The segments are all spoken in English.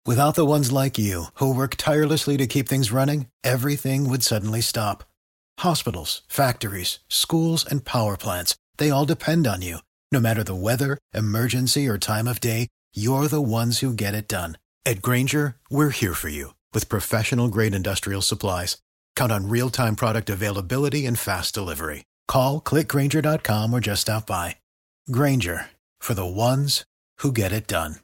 Without the ones like you, who work tirelessly to keep things running, everything would suddenly stop. Hospitals, factories, schools, and power plants, they all depend on you. No matter the weather, emergency, or time of day, you're the ones who get it done. At Grainger, we're here for you with professional-grade industrial supplies. Count on real-time product availability and fast delivery. Call, click Grainger.com, or just stop by. Grainger, for the ones who get it done.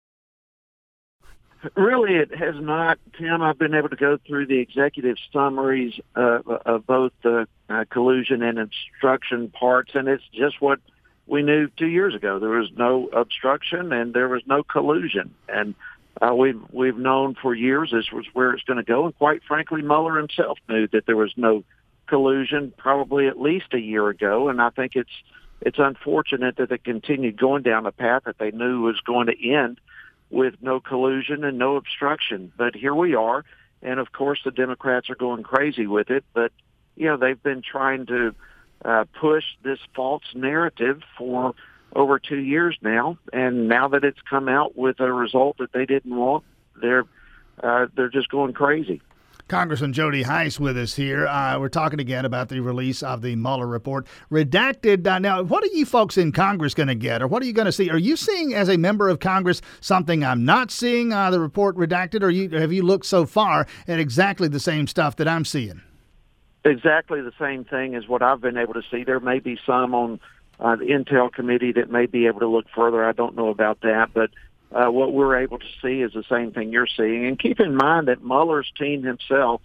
Really, it has not, Tim. I've been able to go through the executive summaries of both the collusion and obstruction parts, and it's just what we knew 2 years ago. There was no obstruction and there was no collusion, and we've known for years this was where it's going to go. And quite frankly, Mueller himself knew that there was no collusion probably at least a year ago, and I think it's unfortunate that they continued going down a path that they knew was going to end with no collusion and no obstruction. But here we are, and of course the Democrats are going crazy with it. But, you know, they've been trying to push this false narrative for over 2 years now, and now that it's come out with a result that they didn't want, they're just going crazy. Congressman Jody Hice with us here. We're talking again about the release of the Mueller report. Redacted. Now, what are you folks in Congress going to get, or what are you going to see? Are you seeing, as a member of Congress, something I'm not seeing, the report redacted, or have you looked so far at exactly the same stuff that I'm seeing? Exactly the same thing as what I've been able to see. There may be some on the Intel committee that may be able to look further. I don't know about that, but what we're able to see is the same thing you're seeing. And keep in mind that Mueller's team himself,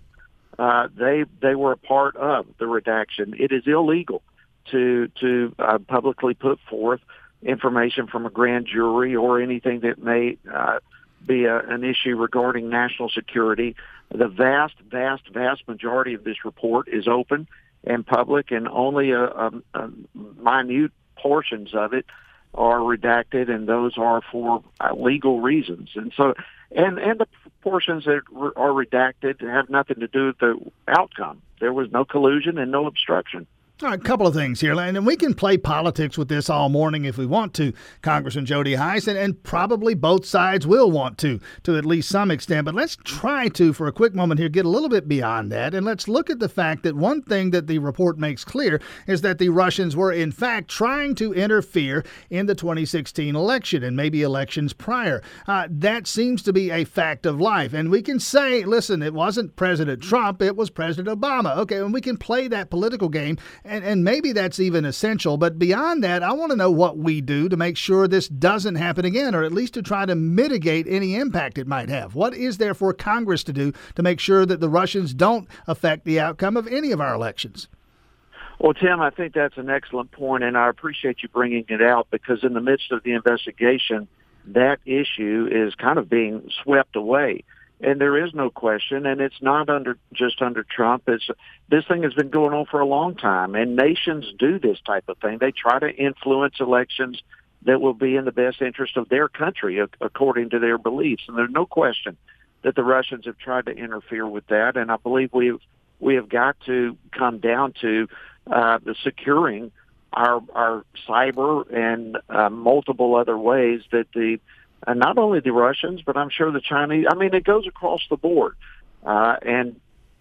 they were a part of the redaction. It is illegal to publicly put forth information from a grand jury or anything that may be an issue regarding national security. The vast majority of this report is open and public, and only a minute portions of it are redacted, and those are for legal reasons. And so, and the portions that are redacted have nothing to do with the outcome. There was no collusion and no obstruction. All right, a couple of things here, and we can play politics with this all morning if we want to, Congressman Jody Hice, and probably both sides will want to at least some extent. But let's try to, for a quick moment here, get a little bit beyond that, and let's look at the fact that one thing that the report makes clear is that the Russians were, in fact, trying to interfere in the 2016 election and maybe elections prior. That seems to be a fact of life, and we can say, listen, it wasn't President Trump, it was President Obama. Okay, and we can play that political game. And maybe that's even essential. But beyond that, I want to know what we do to make sure this doesn't happen again, or at least to try to mitigate any impact it might have. What is there for Congress to do to make sure that the Russians don't affect the outcome of any of our elections? Well, Tim, I think that's an excellent point, and I appreciate you bringing it out, because in the midst of the investigation, that issue is kind of being swept away. And there is no question, and it's not just under Trump. This thing has been going on for a long time, and nations do this type of thing. They try to influence elections that will be in the best interest of their country, according to their beliefs. And there's no question that the Russians have tried to interfere with that. And I believe we have got to come down to the securing our cyber and multiple other ways that not only the Russians, but I'm sure the Chinese. I mean, it goes across the board. I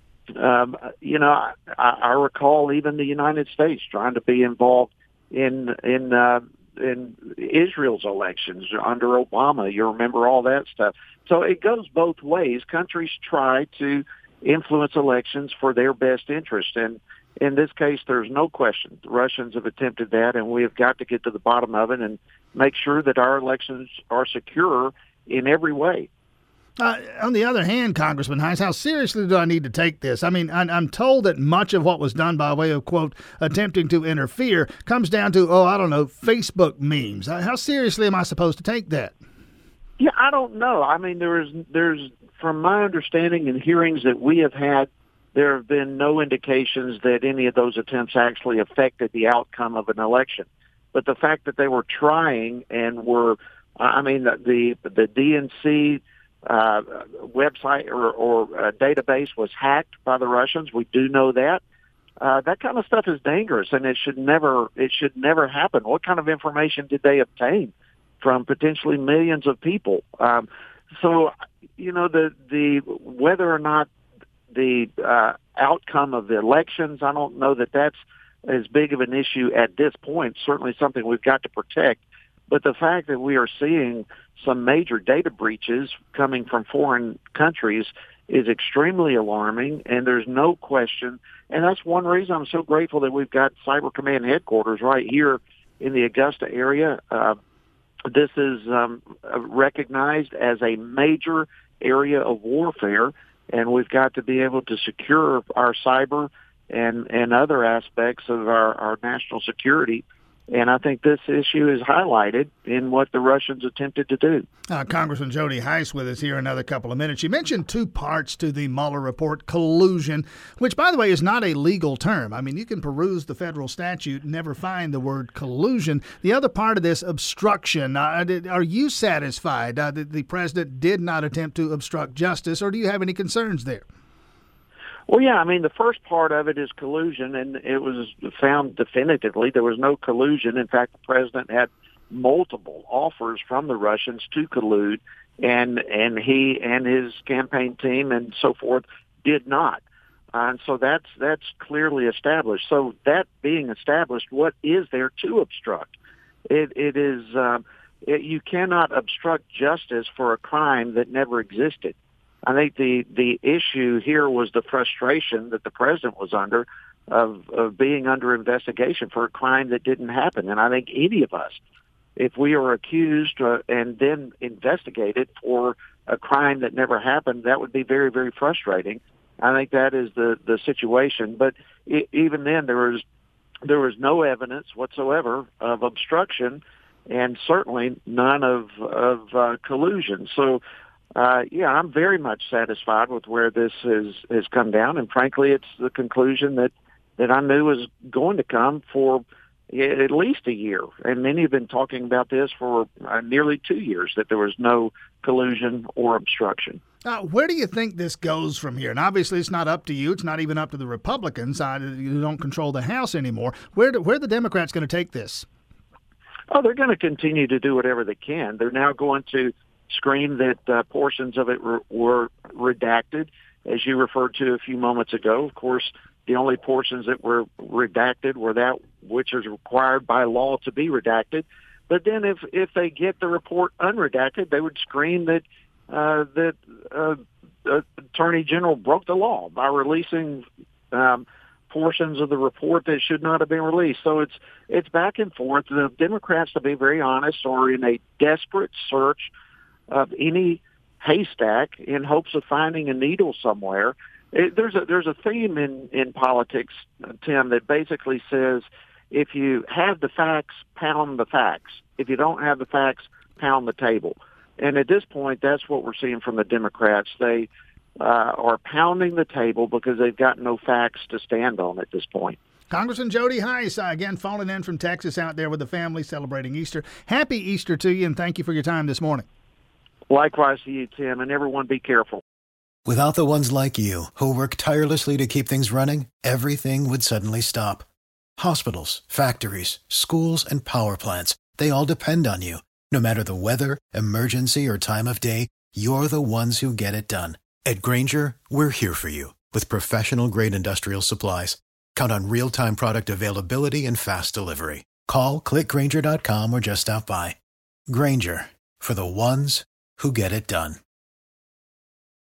recall even the United States trying to be involved in Israel's elections under Obama. You remember all that stuff. So it goes both ways. Countries try to influence elections for their best interest. And in this case, there's no question the Russians have attempted that, and we have got to get to the bottom of it and make sure that our elections are secure in every way. On the other hand, Congressman Hice, how seriously do I need to take this? I mean, I'm told that much of what was done by way of, quote, attempting to interfere comes down to, Facebook memes. How seriously am I supposed to take that? Yeah, I don't know. I mean, there's from my understanding and hearings that we have had, there have been no indications that any of those attempts actually affected the outcome of an election. But the fact that they were trying and were, the DNC website or database was hacked by the Russians. We do know that. That kind of stuff is dangerous, and it should never happen. What kind of information did they obtain from potentially millions of people? So the whether or not the outcome of the elections, I don't know that that's as big of an issue at this point. Certainly something we've got to protect. But the fact that we are seeing some major data breaches coming from foreign countries is extremely alarming, and there's no question. And that's one reason I'm so grateful that we've got Cyber Command headquarters right here in the Augusta area. This is recognized as a major area of warfare, and we've got to be able to secure our cyber and other aspects of our national security. And I think this issue is highlighted in what the Russians attempted to do. Congressman Jody Hice with us here in another couple of minutes. You mentioned two parts to the Mueller report: collusion, which, by the way, is not a legal term. I mean, you can peruse the federal statute and never find the word collusion. The other part of this, obstruction. Are you satisfied that the president did not attempt to obstruct justice, or do you have any concerns there? Well, yeah, I mean, the first part of it is collusion, and it was found definitively there was no collusion. In fact, the president had multiple offers from the Russians to collude, and he and his campaign team and so forth did not. And so that's clearly established. So that being established, what is there to obstruct? It is you cannot obstruct justice for a crime that never existed. I think the issue here was the frustration that the president was under of being under investigation for a crime that didn't happen. And I think any of us, if we are accused and then investigated for a crime that never happened, that would be very, very frustrating. I think that is the situation. But even then, there was no evidence whatsoever of obstruction, and certainly none of collusion. So. Yeah, I'm very much satisfied with where this has come down, and frankly, it's the conclusion that I knew was going to come for at least a year, and many have been talking about this for nearly 2 years, that there was no collusion or obstruction. Where do you think this goes from here? And obviously, it's not up to you. It's not even up to the Republicans. You don't control the House anymore. Where are the Democrats going to take this? Oh, they're going to continue to do whatever they can. They're now going to scream that portions of it were redacted, as you referred to a few moments ago. Of course, the only portions that were redacted were that which is required by law to be redacted. But then if they get the report unredacted, they would scream that Attorney General broke the law by releasing portions of the report that should not have been released. So it's back and forth. The Democrats, to be very honest, are in a desperate search of any haystack in hopes of finding a needle somewhere. There's a theme in politics, Tim, that basically says if you have the facts, pound the facts. If you don't have the facts, pound the table. And at this point, that's what we're seeing from the Democrats. They are pounding the table because they've got no facts to stand on at this point. Congressman Jody Hice, again, phoning in from Texas out there with the family celebrating Easter. Happy Easter to you, and thank you for your time this morning. Likewise to you, Tim, and everyone be careful. Without the ones like you, who work tirelessly to keep things running, everything would suddenly stop. Hospitals, factories, schools, and power plants, they all depend on you. No matter the weather, emergency, or time of day, you're the ones who get it done. At Grainger, we're here for you with professional-grade industrial supplies. Count on real-time product availability and fast delivery. Call, click Grainger.com, or just stop by. Grainger, for the ones who get it done.